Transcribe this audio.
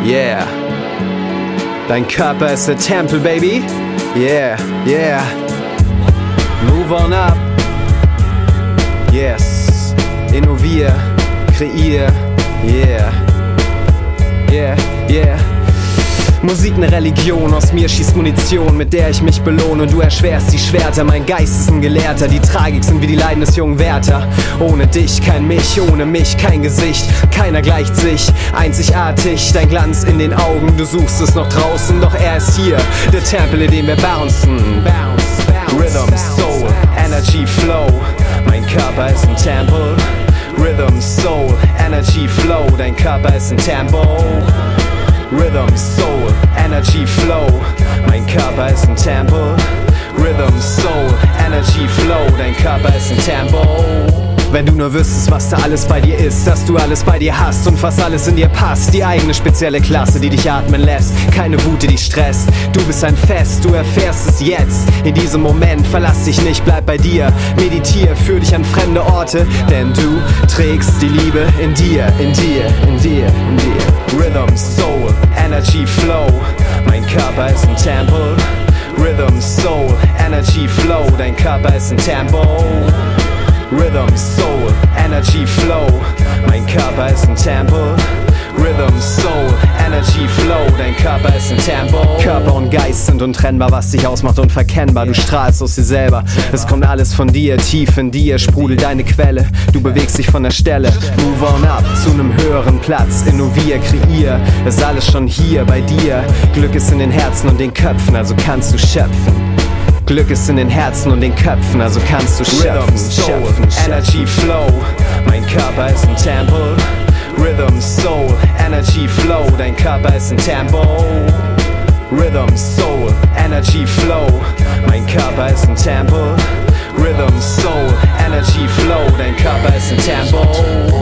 yeah. Dein Körper ist der Tempel, baby. Yeah, yeah. Move on up. Yes. Innovier, kreier. Yeah. Yeah, yeah. Musik ne Religion, aus mir schießt Munition, mit der ich mich belohne. Du erschwerst die Schwerter, mein Geist ist ein Gelehrter. Die Tragik sind wie die Leiden des jungen Werther. Ohne dich kein mich, ohne mich kein Gesicht. Keiner gleicht sich, einzigartig, dein Glanz in den Augen. Du suchst es noch draußen, doch er ist hier. Der Tempel, in dem wir bouncen. Rhythm, Soul, Energy, Flow. Mein Körper ist ein Tempel. Rhythm, Soul, Energy, Flow. Dein Körper ist ein Tempel. Rhythm, Soul, Energy, Flow. Mein Körper ist ein Tempel. Rhythm, Soul, Energy, Flow. Dein Körper ist ein Tempel. Wenn du nur wüsstest, was da alles bei dir ist, dass du alles bei dir hast und fast alles in dir passt. Die eigene spezielle Klasse, die dich atmen lässt. Keine Wut, die dich stresst. Du bist ein Fest, du erfährst es jetzt. In diesem Moment, verlass dich nicht, bleib bei dir. Meditier, führ dich an fremde Orte, denn du trägst die Liebe in dir, in dir, in dir, in dir. Rhythm, Soul, Energy, Flow. Mein Körper ist ein Tempel. Rhythm, Soul, Energy, Flow. Dein Körper ist ein Tempel. Rhythm, Soul, Energy, Flow. Mein Körper ist ein Tempel. Rhythm, Soul, Energy, Flow. Dein Körper ist ein Tempel. Körper und Geist sind untrennbar, was dich ausmacht unverkennbar. Du strahlst aus dir selber, es kommt alles von dir. Tief in dir sprudelt deine Quelle. Du bewegst dich von der Stelle. Move on up zu einem höheren Platz. Innovier, kreier, ist alles schon hier bei dir. Glück ist in den Herzen und den Köpfen, also kannst du schöpfen. Glück ist in den Herzen und den Köpfen, also kannst du schöpfen. Rhythm, Soul, Energy, Flow. Mein Körper ist ein Tempel. Rhythm, Soul, Energy, Flow. Dein Körper ist ein Tempel. Rhythm, Soul, Energy, Flow. Mein Körper ist ein Tempel. Rhythm, Soul, Energy, Flow. Dein Körper ist ein Tempel.